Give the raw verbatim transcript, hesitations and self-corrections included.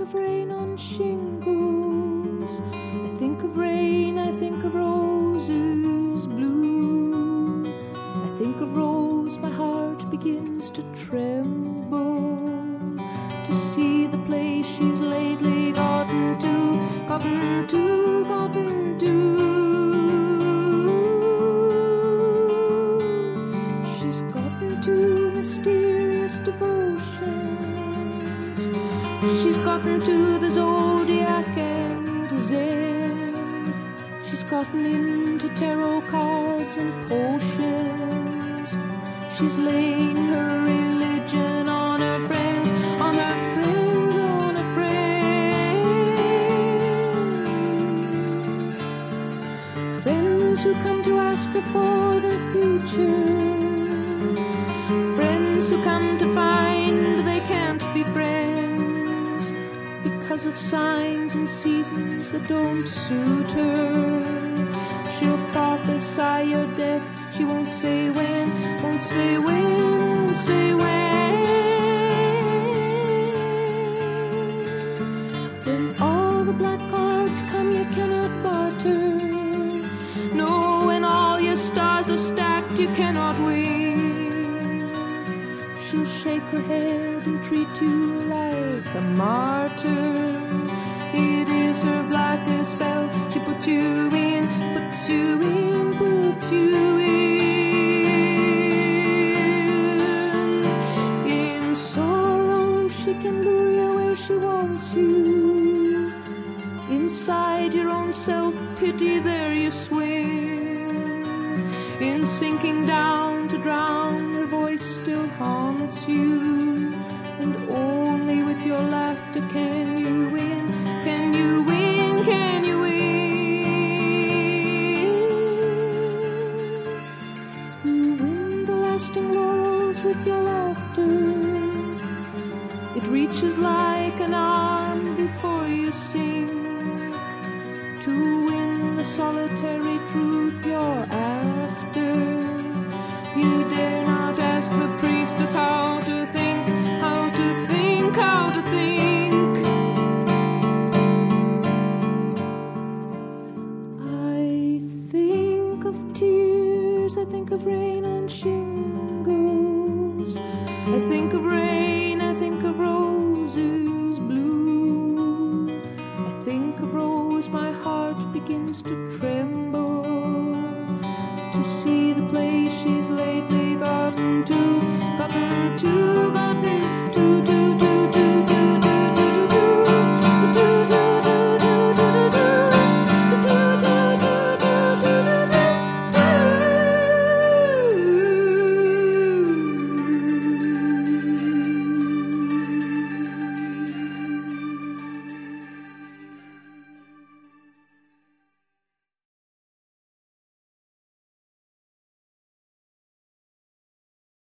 of rain on shingles. I think of rain, I think of roses blue. I think of Rose, my heart begins to tremble to see the place she's lately gotten to, gotten to, gotten to. She's gotten to mysterious devotions. She's gotten to the zodiac and Zen. She's gotten into tarot cards and potions. She's laying her religion on her friends, on her friends, on her friends. Friends who come to ask her for their future. Friends who come to find they can't be friends because of signs and seasons that don't suit her. She'll prophesy your death, she won't say when, won't say when, won't say when. When all the black cards come you cannot barter. No, when all your stars are stacked you cannot win. She'll shake her head and treat you like a martyr. It is her blackest spell. She puts you in, puts you in, puts you in. In sorrow she can lure you where she wants you. Inside your own self-pity there you swim. In sinking down to drown her voice still haunts you. And only with your laughter can you win, can you win, can you win. You win the lasting laurels with your laughter. It reaches like an arm before you sing. To win the solitary truth you're after, you dare not ask the priestess how to think, how to think, how to think. I think of tears, I think of rain on shingles. I think of rain